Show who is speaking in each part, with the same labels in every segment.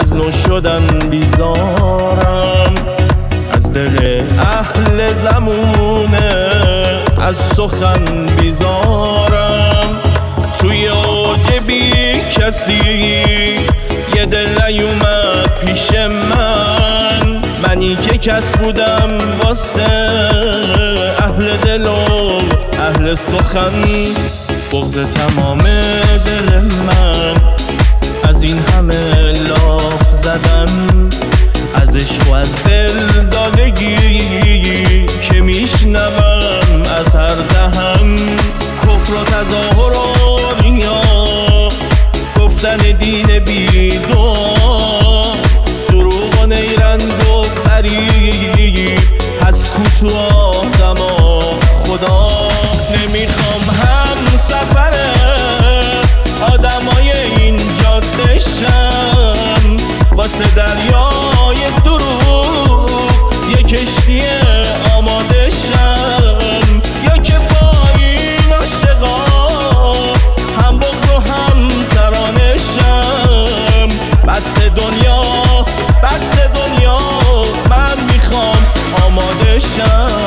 Speaker 1: از نو شدن بیزارم، از دل اهل زمونه از سخن بیزارم. توی اوج بی کسی یه دل نیومد پیش منی که کس بودم واسه اهل دل و اهل سخن. بغض تمام دل من از این همه لاف زدم، از عشق و از دل دادگی که میشنوم از هر دهن. کفر و تظاهر و ریا، گفتن دین بی دعا، دروغ و نیرنگ و فریب از کوتو آدما. خدا نمیخوام هم سفر آدمای این جاده شم، واسه دریای دروغ یه کشتی آماده شم، یا که با این عاشقا هم بغض و هم ترانه شم. بس دنیا بس دنیا من میخوام آماده شم.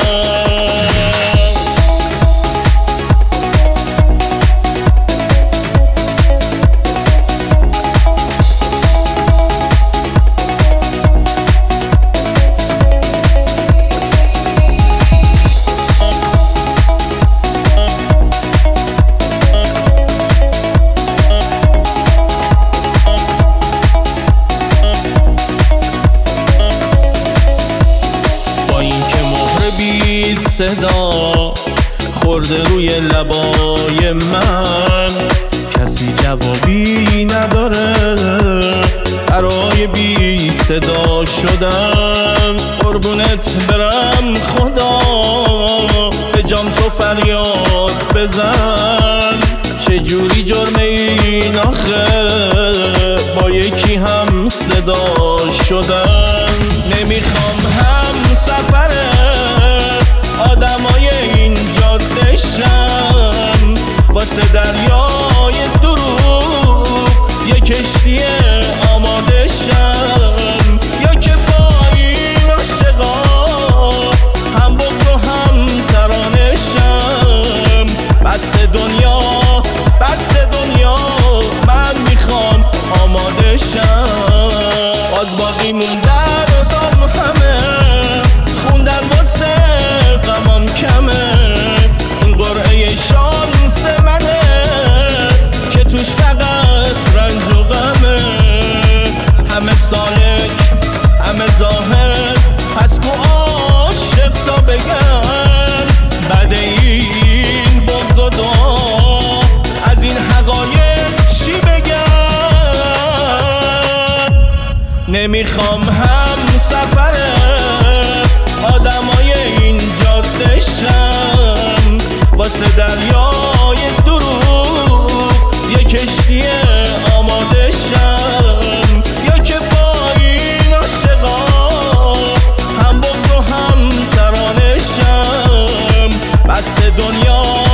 Speaker 1: صدا خورده روی لبای من، کسی جوابی نداره برای بی صدا شدن. قربونت برم خدا به جام تو فریاد بزن، چجوری جرم این آخه با یکی هم صدا شدن. نمیخوام هم سفر آدمای این جاده شم، واسه دریای دروغ یه کشتی آماده شم، یا که با این عاشقا هم بغض و هم ترانه شم. بس دنیا بس دنیا من میخوام آماده شم. باز باقی موندن دام همه خوندن واسه غمام کمه، این قرعه شانس منه که توش فقط رنج و غمه. همه سالک همه ظاهر پس کو عاشق تا بگن، بعد این بغض و دعا از این حقایق چی بگن. نمیخوام هم سفر آدمای این جاده شم، واسه دریای دروغ یه کشتی آماده شم، یا که با این عاشقا هم بغض و هم ترانه شم. بس دنیا